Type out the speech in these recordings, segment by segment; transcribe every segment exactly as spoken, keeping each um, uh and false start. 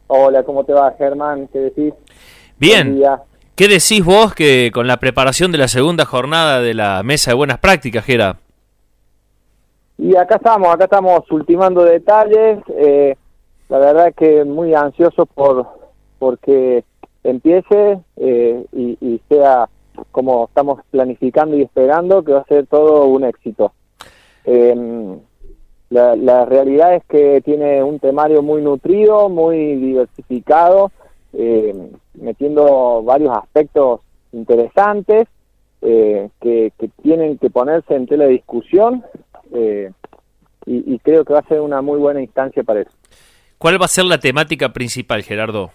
Hola, ¿cómo te va, Germán? ¿Qué decís? Bien. ¿Qué decís vos que con la preparación de la segunda jornada de la Mesa de Buenas Prácticas, Gera? Y acá estamos, acá estamos ultimando detalles. Eh, la verdad que muy ansioso por porque empiece eh, y, y sea como estamos planificando y esperando, que va a ser todo un éxito. Eh, la, la realidad es que tiene un temario muy nutrido, muy diversificado, eh, metiendo varios aspectos interesantes eh, que, que tienen que ponerse en tela de discusión eh, y, y creo que va a ser una muy buena instancia para eso. ¿Cuál va a ser la temática principal, Gerardo?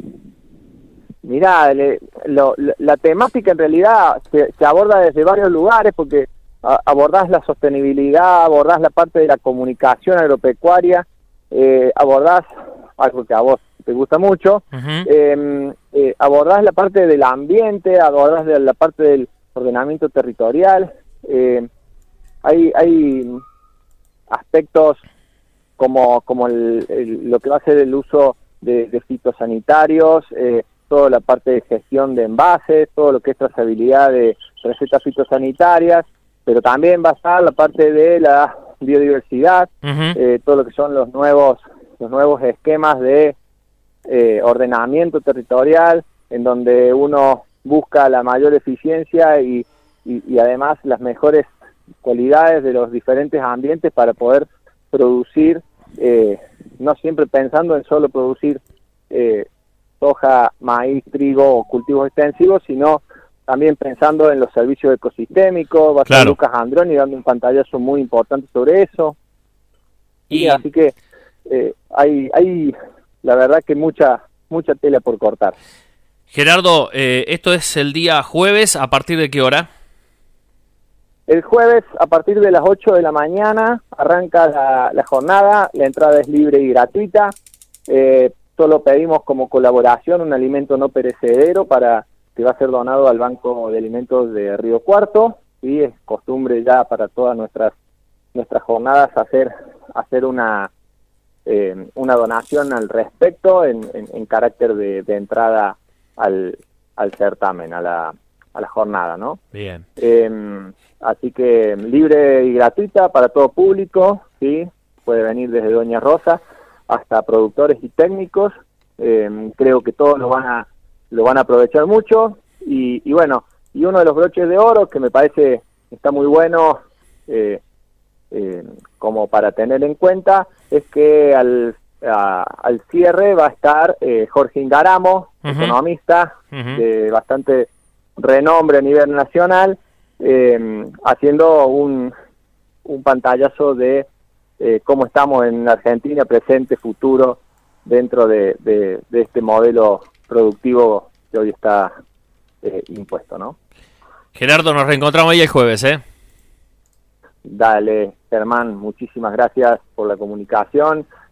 Mirá, le, lo, la, la temática en realidad se, se aborda desde varios lugares porque a, abordás la sostenibilidad, abordás la parte de la comunicación agropecuaria, eh, abordás algo que a vos te gusta mucho, Uh-huh. eh, eh, abordás la parte del ambiente, abordás de la parte del ordenamiento territorial, eh, hay, hay aspectos como, como el, el, lo que va a ser el uso de, de fitosanitarios, eh, toda la parte de gestión de envases, todo lo que es trazabilidad de recetas fitosanitarias, pero también va a estar la parte de la biodiversidad, Uh-huh. eh, todo lo que son los nuevos los nuevos esquemas de eh, ordenamiento territorial, en donde uno busca la mayor eficiencia y, y, y además las mejores cualidades de los diferentes ambientes para poder producir, eh, no siempre pensando en solo producir eh, soja, maíz, trigo o cultivos extensivos, sino también pensando en los servicios ecosistémicos. Va a Claro. estar Lucas Androni dando un pantallazo muy importante sobre eso. Y, Y así que eh, hay, hay, la verdad que mucha, mucha tela por cortar. Gerardo, eh, esto es el día jueves, ¿a partir de qué hora? El jueves, a partir de las ocho de la mañana, arranca la, la jornada, la entrada es libre y gratuita. Eh, solo pedimos como colaboración un alimento no perecedero para que va a ser donado al Banco de Alimentos de Río Cuarto, y es costumbre ya para todas nuestras nuestras jornadas hacer hacer una eh, una donación al respecto en, en, en carácter de, de entrada al, al certamen, a la, a la jornada, ¿no? Bien. Eh, así que libre y gratuita para todo público, ¿sí? Puede venir desde Doña Rosa hasta productores y técnicos. Eh, creo que todos lo van a lo van a aprovechar mucho y, y bueno, y uno de los broches de oro que me parece está muy bueno eh, eh, como para tener en cuenta es que al, a, al cierre va a estar eh, Jorge Ingaramo, Uh-huh. economista Uh-huh. de bastante renombre a nivel nacional, eh, haciendo un, un pantallazo de eh, cómo estamos en Argentina, presente, futuro, dentro de, de, de este modelo productivo que hoy está eh, impuesto, ¿no? Gerardo, nos reencontramos ahí el jueves, ¿eh? Dale, Germán, muchísimas gracias por la comunicación